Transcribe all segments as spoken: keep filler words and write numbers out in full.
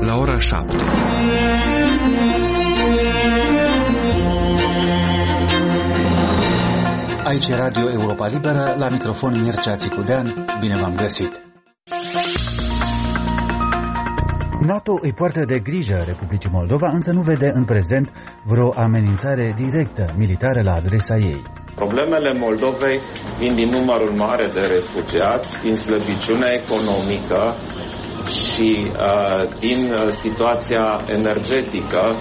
la ora șapte. Aici e Radio Europa Liberă, la microfon Mircea Țicudean, bine v-am găsit. NATO îi poartă de grijă Republicii Moldova, însă nu vede în prezent vreo amenințare directă militară la adresa ei. Problemele Moldovei vin din numărul mare de refugiați, din slăbiciunea economică și uh, din uh, situația energetică.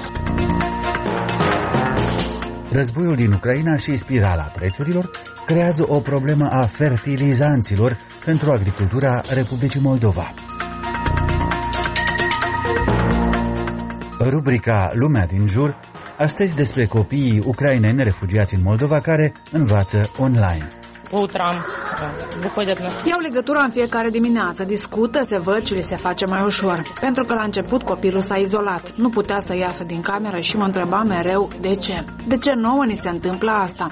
Războiul din Ucraina și spirala prețurilor creează o problemă a fertilizanților pentru agricultura Republicii Moldova. Rubrica Lumea din jur, astăzi despre copiii ucraineni refugiați în Moldova care învață online. Iau legătura în fiecare dimineață, discută, se văd și le se face mai ușor. Pentru că la început copilul s-a izolat, nu putea să iasă din cameră și mă întreba mereu de ce. De ce nouă ni se întâmplă asta?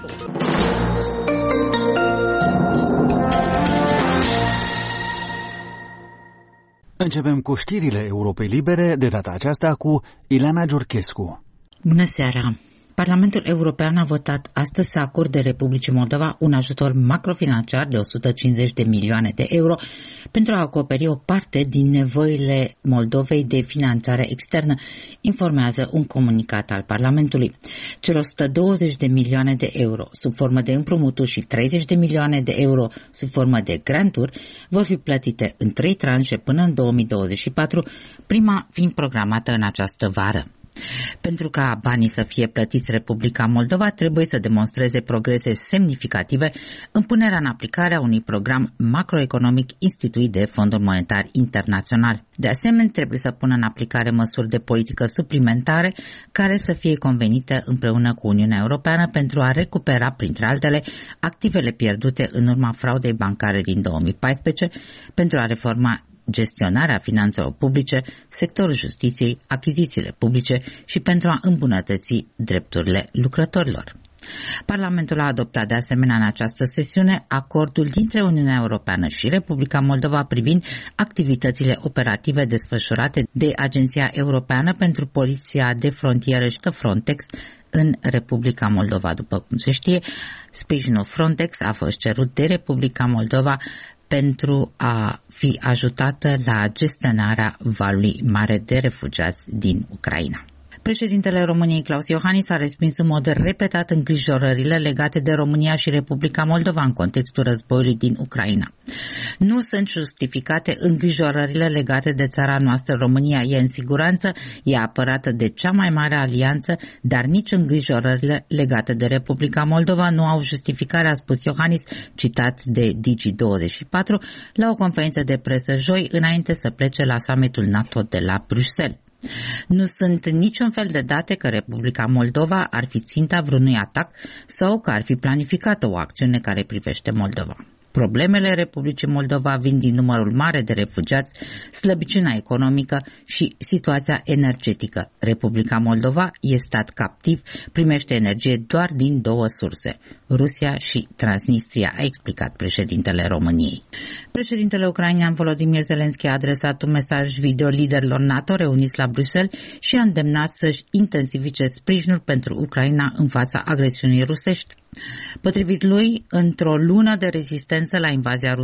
Începem cu știrile Europei Libere, de data aceasta cu Ileana Giurchescu. Bună seara! Parlamentul European a votat astăzi să acorde Republicii Moldova un ajutor macrofinanciar de o sută cincizeci de milioane de euro pentru a acoperi o parte din nevoile Moldovei de finanțare externă, informează un comunicat al Parlamentului. Cele o sută douăzeci de milioane de euro sub formă de împrumuturi și treizeci de milioane de euro sub formă de granturi vor fi plătite în trei tranșe până în două mii douăzeci și patru, prima fiind programată în această vară. Pentru ca banii să fie plătiți, Republica Moldova trebuie să demonstreze progrese semnificative în punerea în aplicare a unui program macroeconomic instituit de Fondul Monetar Internațional. De asemenea, trebuie să pună în aplicare măsuri de politică suplimentare care să fie convenite împreună cu Uniunea Europeană pentru a recupera, printre altele, activele pierdute în urma fraudei bancare din două mii paisprezece, pentru a reforma gestionarea finanțelor publice, sectorul justiției, achizițiile publice și pentru a îmbunătăți drepturile lucrătorilor. Parlamentul a adoptat de asemenea în această sesiune acordul dintre Uniunea Europeană și Republica Moldova privind activitățile operative desfășurate de Agenția Europeană pentru Poliția de Frontieră și Frontex în Republica Moldova. După cum se știe, sprijinul Frontex a fost cerut de Republica Moldova pentru a fi ajutată la gestionarea valului mare de refugiați din Ucraina. Președintele României, Klaus Iohannis, a respins în mod repetat îngrijorările legate de România și Republica Moldova în contextul războiului din Ucraina. Nu sunt justificate îngrijorările legate de țara noastră. România e în siguranță, e apărată de cea mai mare alianță, dar nici îngrijorările legate de Republica Moldova nu au justificare, a spus Iohannis, citat de Digi douăzeci și patru, la o conferință de presă joi, înainte să plece la summitul NATO de la Bruxelles. Nu sunt niciun fel de date că Republica Moldova ar fi ținta vreunui atac sau că ar fi planificată o acțiune care privește Moldova. Problemele Republicii Moldova vin din numărul mare de refugiați, slăbiciunea economică și situația energetică. Republica Moldova e stat captiv, primește energie doar din două surse, Rusia și Transnistria, a explicat președintele României. Președintele ucrainean Volodymyr Zelensky a adresat un mesaj video liderilor NATO reuniți la Bruxelles și a îndemnat să-și intensifice sprijinul pentru Ucraina în fața agresiunii rusești. Potrivit lui, într-o lună de rezistență la invazia rusă